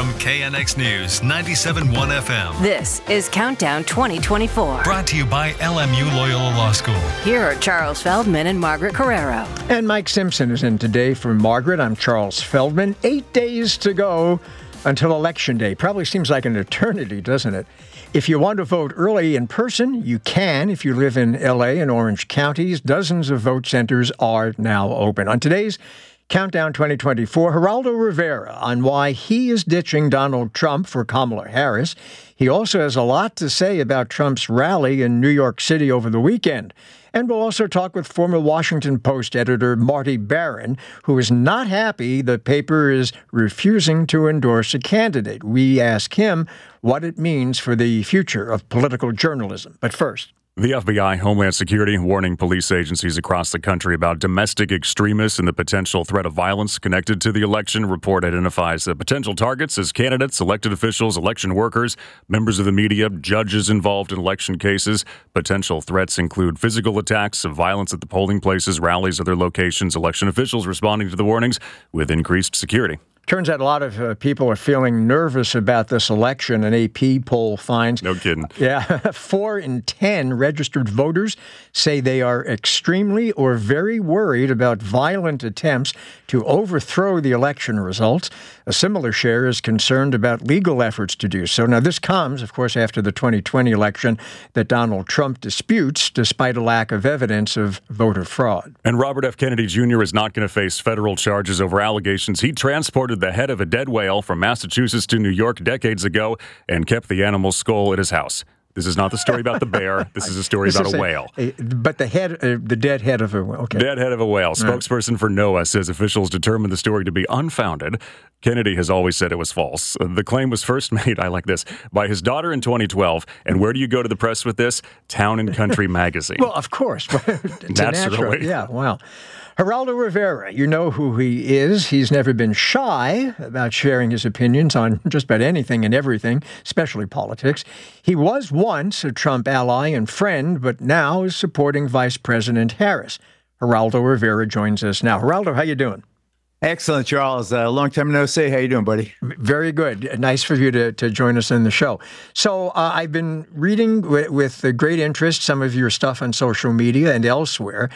From KNX News 97.1 FM. This is Countdown 2024. Brought to you by LMU Loyola Law School. Here are Charles Feldman and Margaret Carrero. And Mike Simpson is in today for Margaret. I'm Charles Feldman. 8 days to go until Election Day. Probably seems like an eternity, doesn't it? If you want to vote early in person, you can. If you live in L.A. and Orange counties, dozens of vote centers are now open. On today's Countdown 2024, Geraldo Rivera on why he is ditching Donald Trump for Kamala Harris. He also has a lot to say about Trump's rally in New York City over the weekend. And we'll also talk with former Washington Post editor Marty Baron, who is not happy the paper is refusing to endorse a candidate. We ask him what it means for the future of political journalism. But first, the FBI, Homeland Security, warning police agencies across the country about domestic extremists and the potential threat of violence connected to the election. Report identifies the potential targets as candidates, elected officials, election workers, members of the media, judges involved in election cases. Potential threats include physical attacks, violence at the polling places, rallies, other locations, election officials responding to the warnings with increased security. Turns out a lot of people are feeling nervous about this election. An AP poll finds... No kidding. Yeah, 4 in 10 registered voters say they are extremely or very worried about violent attempts to overthrow the election results. A similar share is concerned about legal efforts to do so. Now, this comes, of course, after the 2020 election that Donald Trump disputes, despite a lack of evidence of voter fraud. And Robert F. Kennedy Jr. is not going to face federal charges over allegations he transported the head of a dead whale from Massachusetts to New York decades ago and kept the animal's skull at his house. This is not the story about the bear. This is a story about a whale. But the dead head of a whale. Okay. Dead head of a whale. Spokesperson for NOAA says officials determined the story to be unfounded. Kennedy has always said it was false. The claim was first made, I like this, by his daughter in 2012. And where do you go to the press with this? Town and Country magazine. Well, of course. Naturally. Yeah, wow. Geraldo Rivera, you know who he is. He's never been shy about sharing his opinions on just about anything and everything, especially politics. He was once a Trump ally and friend, but now is supporting Vice President Harris. Geraldo Rivera joins us now. Geraldo, how you doing? Excellent, Charles. Long time no see. How you doing, buddy? Very good. Nice for you to join us in the show. So I've been reading with great interest some of your stuff on social media and elsewhere.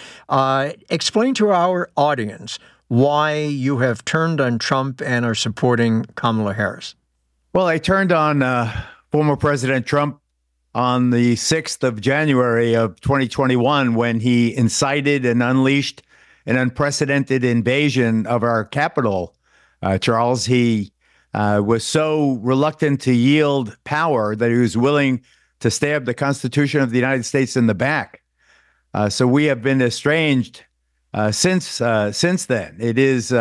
Explain to our audience why you have turned on Trump and are supporting Kamala Harris. Well, I turned on former President Trump on the 6th of January of 2021 when he incited and unleashed an unprecedented invasion of our capital. Charles, he was so reluctant to yield power that he was willing to stab the Constitution of the United States in the back. So we have been estranged since then. It is,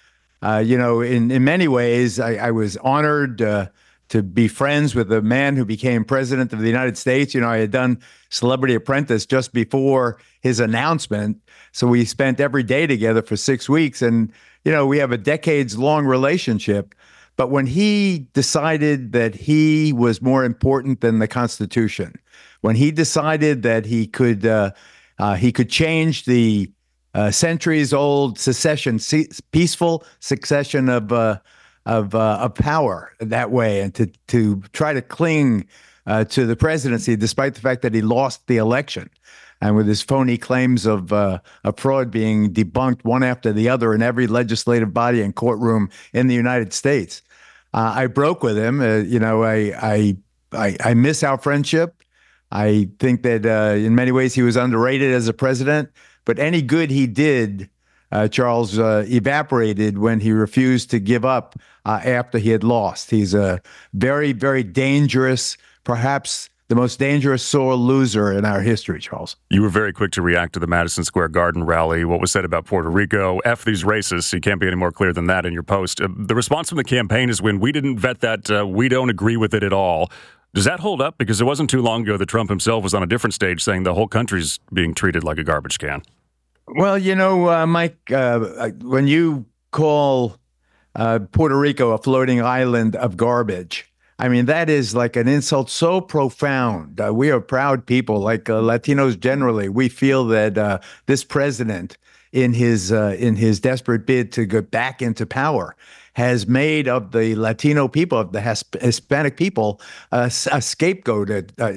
in many ways, I was honored to be friends with the man who became president of the United States. You know, I had done Celebrity Apprentice just before his announcement. So we spent every day together for 6 weeks. And, we have a decades-long relationship. But when he decided that he was more important than the Constitution, when he decided that he could change the centuries-old peaceful succession of power that way, and to try to cling to the presidency despite the fact that he lost the election, and with his phony claims of fraud being debunked one after the other in every legislative body and courtroom in the United States. I broke with him. I miss our friendship. I think that in many ways he was underrated as a president, but any good he did, Charles, evaporated when he refused to give up after he had lost. He's a very, very dangerous, perhaps the most dangerous sore loser in our history, Charles. You were very quick to react to the Madison Square Garden rally. What was said about Puerto Rico? F these racists. You can't be any more clear than that in your post. The response from the campaign is when we didn't vet that, we don't agree with it at all. Does that hold up? Because it wasn't too long ago that Trump himself was on a different stage saying the whole country's being treated like a garbage can. Well, Mike, when you call Puerto Rico a floating island of garbage, I mean, that is like an insult so profound. We are proud people, like Latinos generally. We feel that this president in his desperate bid to get back into power, has made of the Latino people, of the Hispanic people, a scapegoat, a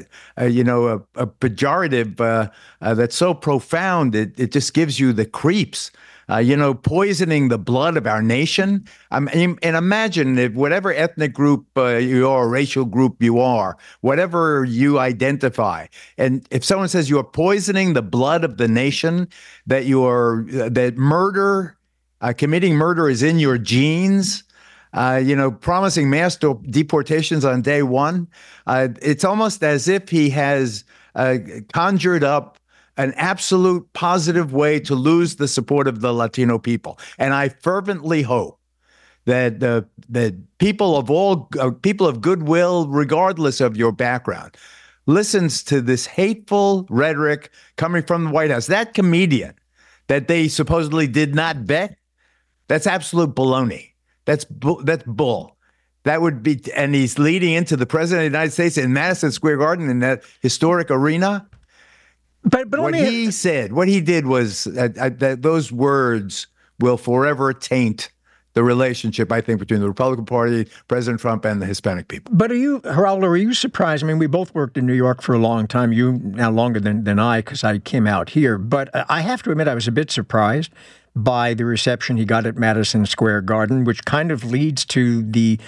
pejorative that's so profound it just gives you the creeps. Poisoning the blood of our nation. And imagine if whatever ethnic group you are, racial group you are, whatever you identify, and if someone says you are poisoning the blood of the nation, that murder, committing murder is in your genes, promising mass deportations on day one, it's almost as if he has conjured up an absolute positive way to lose the support of the Latino people. And I fervently hope that people of goodwill, regardless of your background, listens to this hateful rhetoric coming from the White House. That comedian that they supposedly did not vet, that's absolute baloney. That's bull. That would be, and he's leading into the president of the United States in Madison Square Garden in that historic arena. But what he said, what he did was that those words will forever taint the relationship, I think, between the Republican Party, President Trump, and the Hispanic people. But Geraldo, are you surprised? I mean, we both worked in New York for a long time. You now longer than I, because I came out here. But I have to admit, I was a bit surprised by the reception he got at Madison Square Garden, which kind of leads to the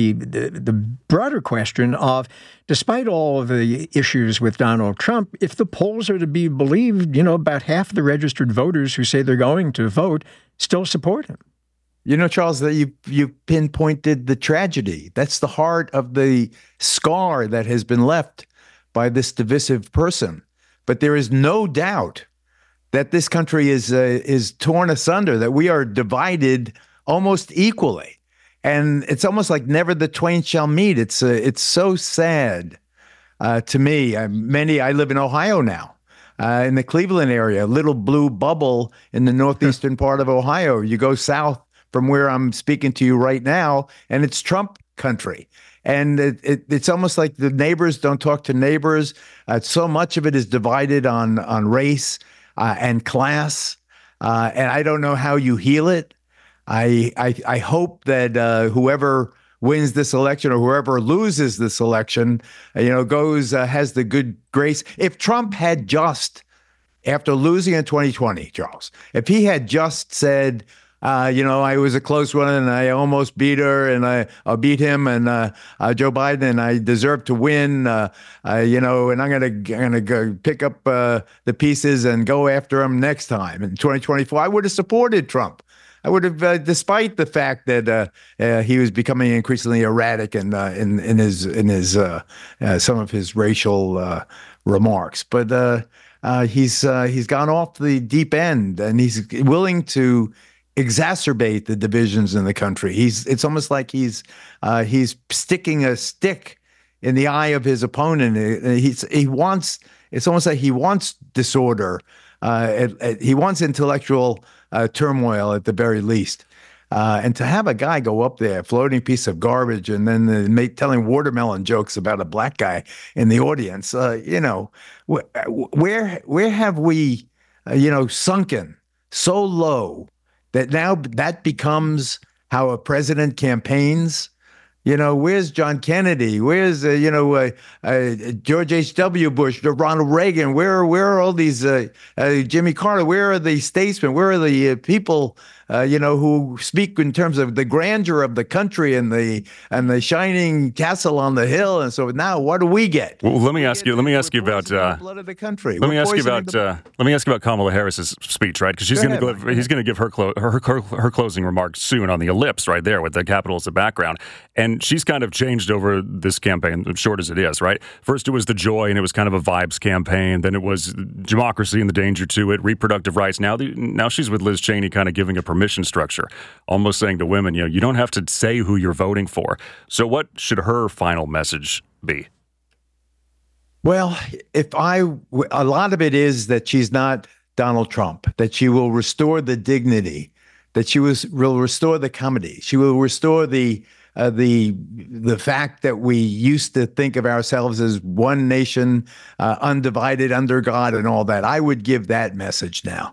broader question of, despite all of the issues with Donald Trump, if the polls are to be believed, about half the registered voters who say they're going to vote still support him. Charles, that you pinpointed the tragedy. That's the heart of the scar that has been left by this divisive person. But there is no doubt that this country is torn asunder, that we are divided almost equally. And it's almost like never the twain shall meet. It's so sad to me. I live in Ohio now, in the Cleveland area, a little blue bubble in the northeastern part of Ohio. You go south from where I'm speaking to you right now, and it's Trump country. And it's almost like the neighbors don't talk to neighbors. So much of it is divided on race and class, and I don't know how you heal it. I hope that whoever wins this election or whoever loses this election, has the good grace. If Trump had just, after losing in 2020, Charles, if he had just said, I was a close one and I almost beat her and I beat him and Joe Biden and I deserve to win, and I'm gonna go pick up the pieces and go after him next time in 2024. I would have supported Trump. I would have, despite the fact that he was becoming increasingly erratic in his some of his racial remarks, but he's gone off the deep end and he's willing to exacerbate the divisions in the country. It's almost like he's sticking a stick in the eye of his opponent. It's almost like he wants disorder. He wants intellectual turmoil at the very least. And to have a guy go up there, floating piece of garbage, and then telling watermelon jokes about a black guy in the audience, where have we, sunken so low that now that becomes how a president campaigns? Where's John Kennedy? Where's, George H.W. Bush, Ronald Reagan? Where are all these, Jimmy Carter? Where are the statesmen? Where are the people, who speak in terms of the grandeur of the country and the shining castle on the hill? And so now what do we get? Well, let me ask you about blood of the country. Let me ask you about Kamala Harris's speech, right? Because he's going to give her closing remarks soon on the ellipse right there with the Capitol as a background. And she's kind of changed over this campaign, short as it is, right? First, it was the joy, and it was kind of a vibes campaign. Then it was democracy and the danger to it, reproductive rights. Now she's with Liz Cheney, kind of giving a permission structure, almost saying to women, you don't have to say who you're voting for. So what should her final message be? Well, a lot of it is that she's not Donald Trump, that she will restore the dignity, that she will restore the comedy, she will restore the the fact that we used to think of ourselves as one nation, undivided under God and all that. I would give that message now.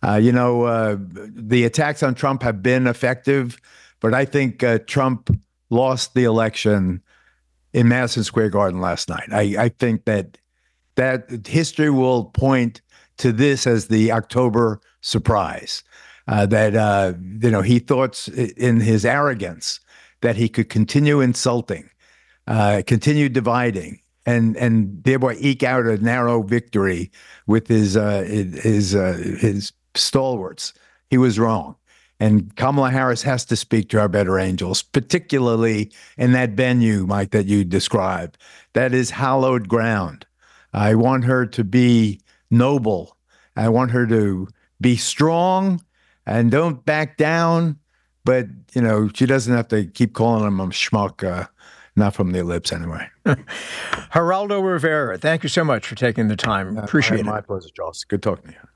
The attacks on Trump have been effective, but I think Trump lost the election in Madison Square Garden last night. I think that history will point to this as the October surprise, he thought in his arrogance that he could continue insulting, continue dividing, and thereby eke out a narrow victory with his stalwarts. He was wrong. And Kamala Harris has to speak to our better angels, particularly in that venue, Mike, that you described. That is hallowed ground. I want her to be noble. I want her to be strong and don't back down. But, she doesn't have to keep calling him a schmuck, not from their lips anyway. Geraldo Rivera, thank you so much for taking the time. Appreciate it. My pleasure, Charles. Good talking to you.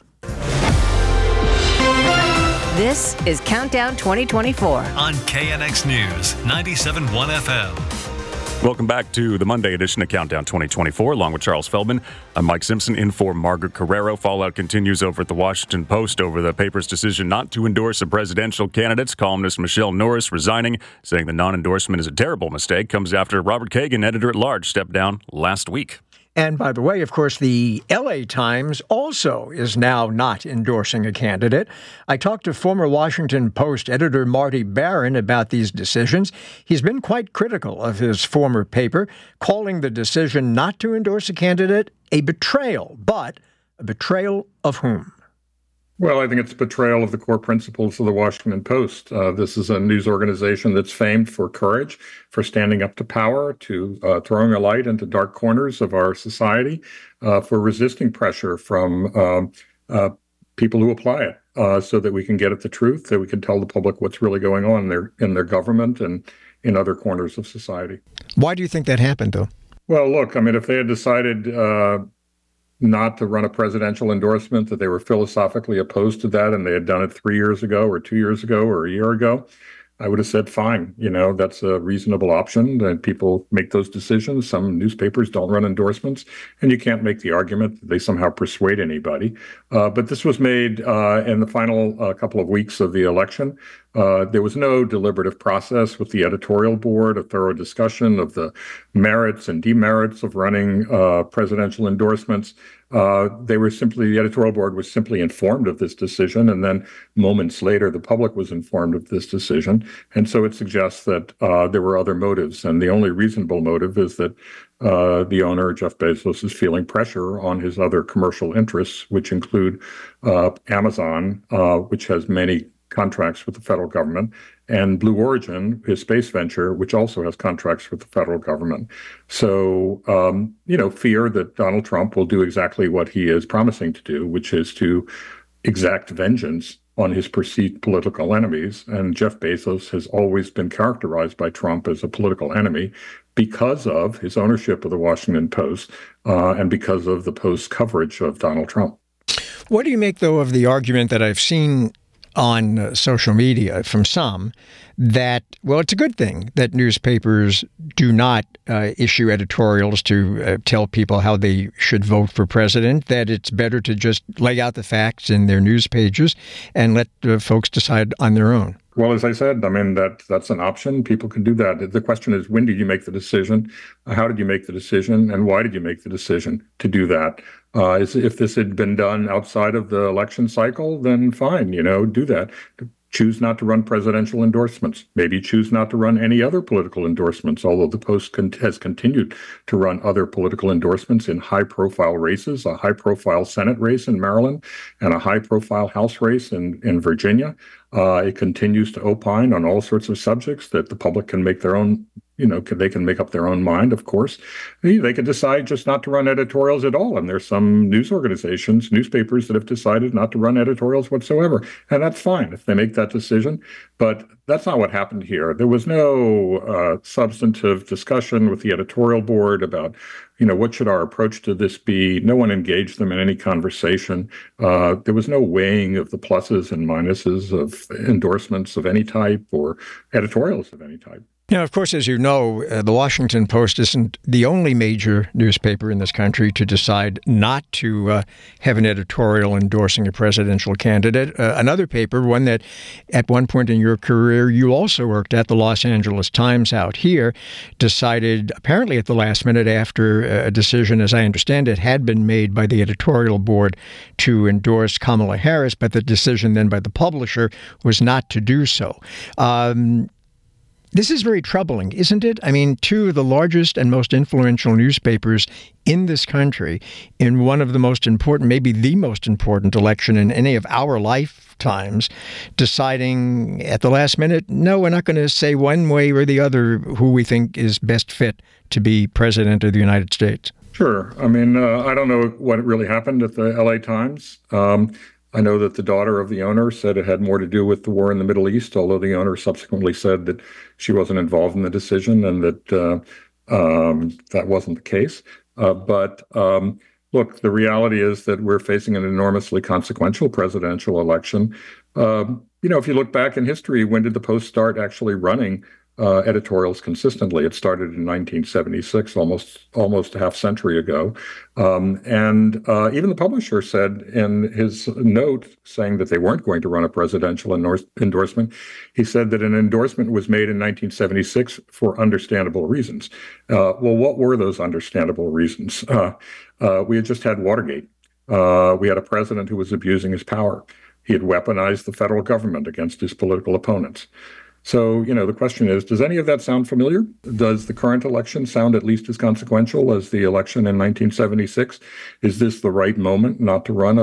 This is Countdown 2024 on KNX News 97.1 FM. Welcome back to the Monday edition of Countdown 2024, along with Charles Feldman. I'm Mike Simpson, in for Margaret Carrero. Fallout continues over at the Washington Post over the paper's decision not to endorse a presidential candidate. Columnist Michelle Norris resigning, saying the non-endorsement is a terrible mistake, comes after Robert Kagan, editor-at-large, stepped down last week. And by the way, of course, the LA Times also is now not endorsing a candidate. I talked to former Washington Post editor Marty Baron about these decisions. He's been quite critical of his former paper, calling the decision not to endorse a candidate a betrayal. But a betrayal of whom? Well, I think it's betrayal of the core principles of the Washington Post. This is a news organization that's famed for courage, for standing up to power, to throwing a light into dark corners of our society, for resisting pressure from people who apply it, so that we can get at the truth, that we can tell the public what's really going on in their government and in other corners of society. Why do you think that happened, though? Well, look, if they had decided not to run a presidential endorsement, that they were philosophically opposed to that, and they had done it 3 years ago or 2 years ago or a year ago, I would have said, fine, that's a reasonable option, that people make those decisions. Some newspapers don't run endorsements, and you can't make the argument that they somehow persuade anybody. But this was made in the final couple of weeks of the election. There was no deliberative process with the editorial board, a thorough discussion of the merits and demerits of running presidential endorsements. The editorial board was simply informed of this decision, and then moments later, the public was informed of this decision. And so it suggests that there were other motives, and the only reasonable motive is that the owner, Jeff Bezos, is feeling pressure on his other commercial interests, which include Amazon, which has many contracts with the federal government, and Blue Origin, his space venture, which also has contracts with the federal government. So, fear that Donald Trump will do exactly what he is promising to do, which is to exact vengeance on his perceived political enemies. And Jeff Bezos has always been characterized by Trump as a political enemy because of his ownership of the Washington Post and because of the Post's coverage of Donald Trump. What do you make, though, of the argument that I've seen on social media from some that, well, it's a good thing that newspapers do not issue editorials to tell people how they should vote for president, that it's better to just lay out the facts in their news pages and let folks decide on their own? Well, as I said, that's an option. People can do that. The question is, when did you make the decision? How did you make the decision? And why did you make the decision to do that? If this had been done outside of the election cycle, then fine, do that. Choose not to run presidential endorsements. Maybe choose not to run any other political endorsements, although the Post has continued to run other political endorsements in high-profile races, a high-profile Senate race in Maryland and a high-profile House race in Virginia. It continues to opine on all sorts of subjects that the public can make their own, they can make up their own mind, of course. They could decide just not to run editorials at all. And there's some news organizations, newspapers that have decided not to run editorials whatsoever. And that's fine if they make that decision. But that's not what happened here. There was no substantive discussion with the editorial board about, what should our approach to this be? No one engaged them in any conversation. There was no weighing of the pluses and minuses of endorsements of any type or editorials of any type. Now, of course, as you know, the Washington Post isn't the only major newspaper in this country to decide not to have an editorial endorsing a presidential candidate. Another paper, one that at one point in your career you also worked at, the Los Angeles Times out here, decided apparently at the last minute after a decision, as I understand it, had been made by the editorial board to endorse Kamala Harris, but the decision then by the publisher was not to do so. This is very troubling, isn't it? I mean, two of the largest and most influential newspapers in this country, in one of the most important, maybe the most important election in any of our lifetimes, deciding at the last minute, no, we're not going to say one way or the other who we think is best fit to be president of the United States. Sure. I mean, I don't know what really happened at the LA Times. I know that the daughter of the owner said it had more to do with the war in the Middle East, although the owner subsequently said that she wasn't involved in the decision and that that wasn't the case. But look, the reality is that we're facing an enormously consequential presidential election. If you look back in history, when did the Post start actually running editorials consistently? It started in 1976, almost a half century ago. And even the publisher said in his note saying that they weren't going to run a presidential endorsement, he said that an endorsement was made in 1976 for understandable reasons. Well, what were those understandable reasons? We had just had Watergate. We had a president who was abusing his power. He had weaponized the federal government against his political opponents. So, the question is, does any of that sound familiar? Does the current election sound at least as consequential as the election in 1976? Is this the right moment not to run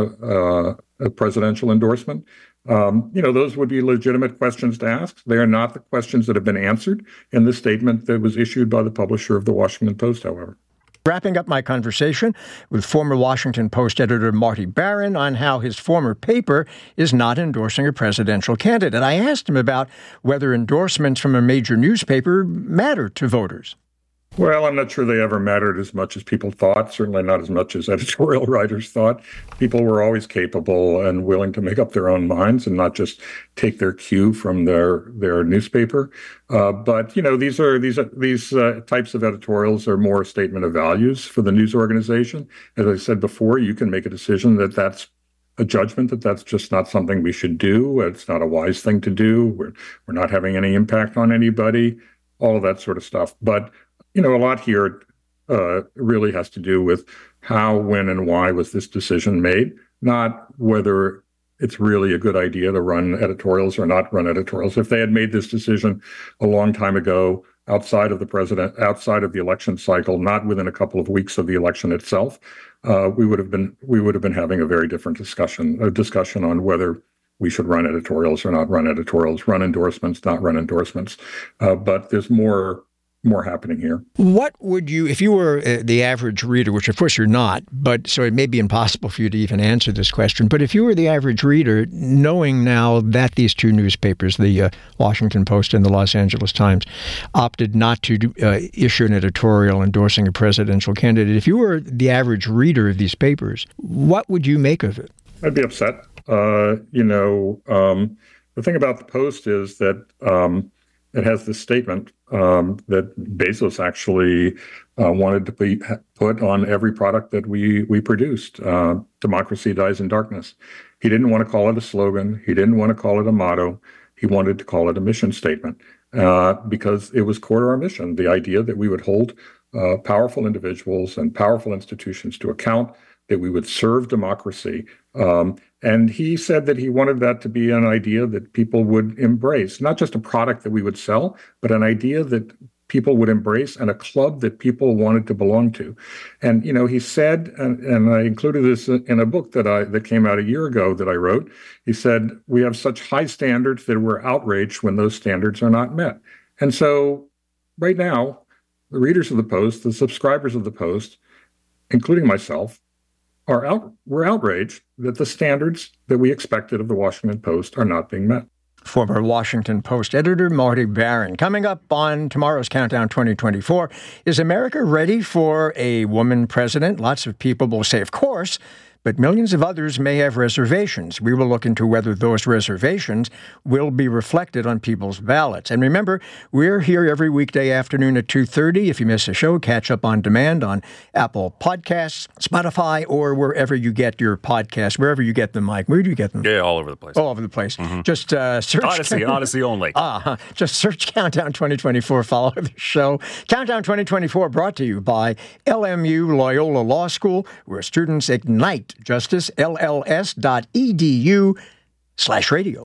a presidential endorsement? Those would be legitimate questions to ask. They are not the questions that have been answered in the statement that was issued by the publisher of the Washington Post, however. Wrapping up my conversation with former Washington Post editor Marty Baron on how his former paper is not endorsing a presidential candidate. I asked him about whether endorsements from a major newspaper matter to voters. Well, I'm not sure they ever mattered as much as people thought, certainly not as much as editorial writers thought. People were always capable and willing to make up their own minds and not just take their cue from their newspaper. But these types of editorials are more a statement of values for the news organization. As I said before, you can make a decision that that's a judgment that that's just not something we should do. It's not a wise thing to do. We're not having any impact on anybody, all of that sort of stuff. But a lot here really has to do with how, when, and why was this decision made, not whether it's really a good idea to run editorials or not run editorials. If they had made this decision a long time ago, outside of the election cycle, not within a couple of weeks of the election itself, we would have been having a very different discussion on whether we should run editorials or not run editorials, run endorsements, not run endorsements. But there's more happening here. What would you, if you were the average reader, which of course you're not, but so it may be impossible for you to even answer this question, but if you were the average reader, knowing now that these two newspapers, the Washington Post and the Los Angeles Times, opted not to issue an editorial endorsing a presidential candidate, if you were the average reader of these papers, what would you make of it? I'd be upset. The thing about the Post is that it has this statement that Bezos actually wanted to be put on every product that we produced. Democracy dies in darkness. He didn't want to call it a slogan. He didn't want to call it a motto. He wanted to call it a mission statement because it was core to our mission, the idea that we would hold powerful individuals and powerful institutions to account, that we would serve democracy. And he said that he wanted that to be an idea that people would embrace, not just a product that we would sell, but an idea that people would embrace and a club that people wanted to belong to. And, he said, and I included this in a book that came out a year ago that I wrote, he said, we have such high standards that we're outraged when those standards are not met. And so right now, the readers of the Post, the subscribers of the Post, including myself, we're outraged that the standards that we expected of the Washington Post are not being met. Former Washington Post editor Marty Baron. Coming up on tomorrow's Countdown 2024, is America ready for a woman president? Lots of people will say, of course, but millions of others may have reservations. We will look into whether those reservations will be reflected on people's ballots. And remember, we're here every weekday afternoon at 2:30. If you miss a show, catch up on demand on Apple Podcasts, Spotify, or wherever you get your podcasts, wherever you get them, Mike. Where do you get them? Yeah, all over the place. All over the place. Just search Odyssey only. Just search Countdown 2024. Follow the show. Countdown 2024 brought to you by LMU Loyola Law School, where students ignite justice. LLS.edu/radio.